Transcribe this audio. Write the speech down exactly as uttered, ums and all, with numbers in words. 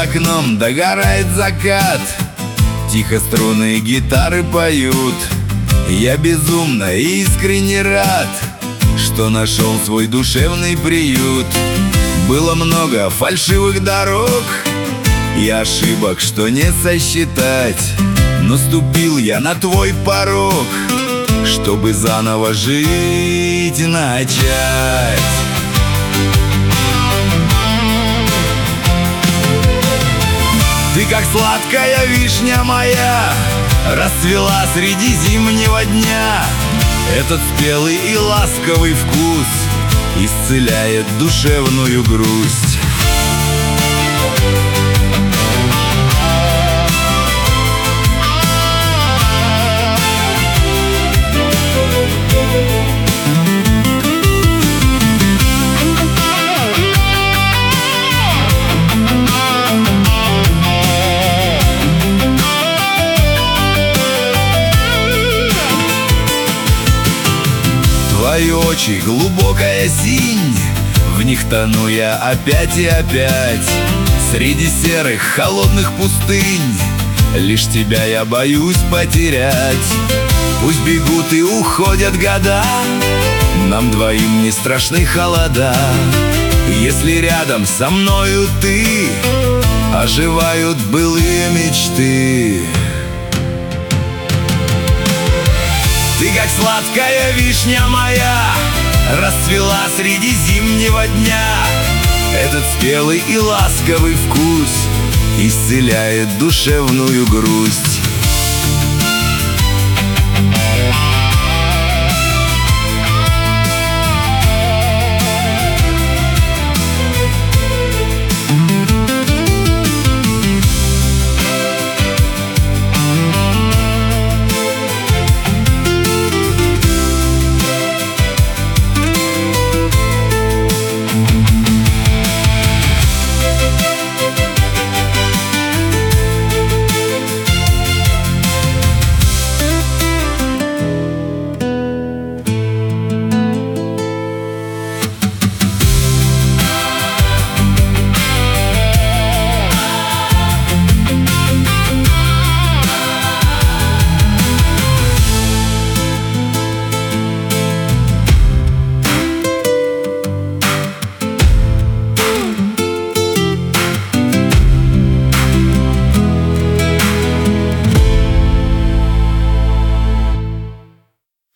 окном догорает закат, тихо струны гитары поют. Я безумно и искренне рад, что нашел свой душевный приют. Было много фальшивых дорог и ошибок, что не сосчитать, но ступил я на твой порог, чтобы заново жить начать. Ты как сладкая вишня моя, расцвела среди зимнего дня. Этот спелый и ласковый вкус исцеляет душевную грусть. Твои очи — глубокая синь, в них тону я опять и опять. Среди серых холодных пустынь лишь тебя я боюсь потерять. Пусть бегут и уходят года, нам двоим не страшны холода. Если рядом со мною ты, оживают былые мечты. Ты как сладкая вишня моя, расцвела среди зимнего дня. Этот спелый и ласковый вкус исцеляет душевную грусть.